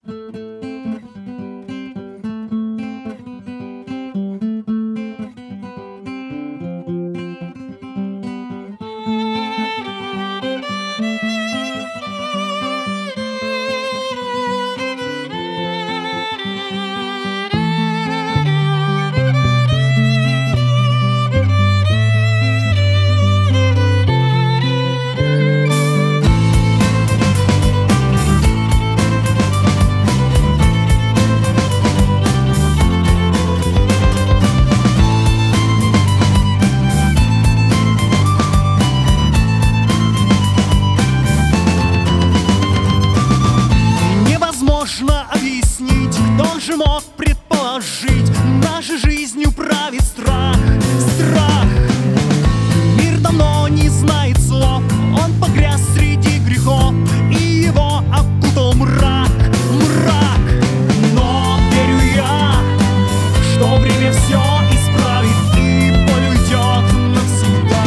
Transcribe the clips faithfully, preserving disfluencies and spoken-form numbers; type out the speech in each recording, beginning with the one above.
Невозможно объяснить, кто же мог предположить, нашей жизнью правит страх, страх. Мир давно не знает слов, он погряз среди грехов, и его окутал мрак, мрак. Но верю я, что время все исправит, и боль уйдет навсегда.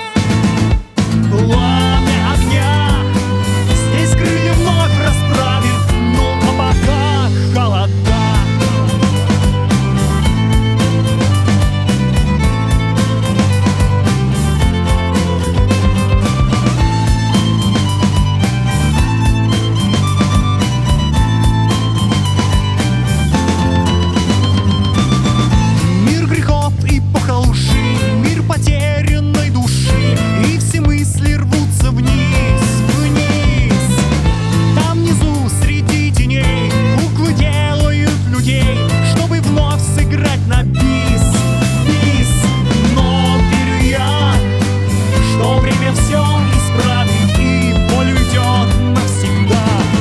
Пламя огня здесь крылья вновь расправит, но пока холода. Мир грехов и эпоха лжи, мир потерянной души, и все мысли рвутся вниз, вниз. Там внизу среди теней куклы делают людей, чтобы вновь сыграть на бис, бис. Но верю я, что время все исправит, и боль уйдет навсегда.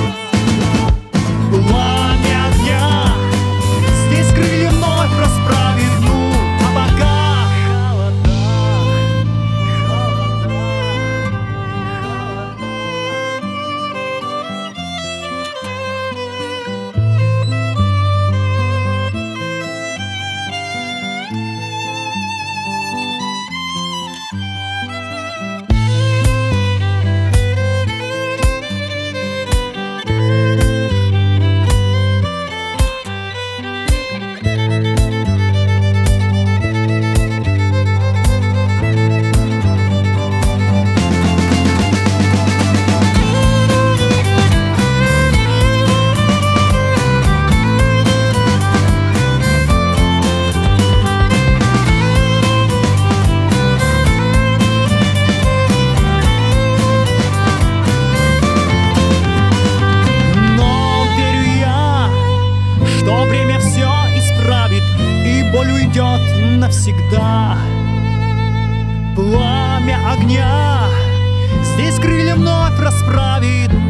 Пламя огня здесь крылья вновь расправит, ну а пока холода, но верю я, что время все исправит, и боль уйдет навсегда. Пламя огня здесь крылья вновь расправит,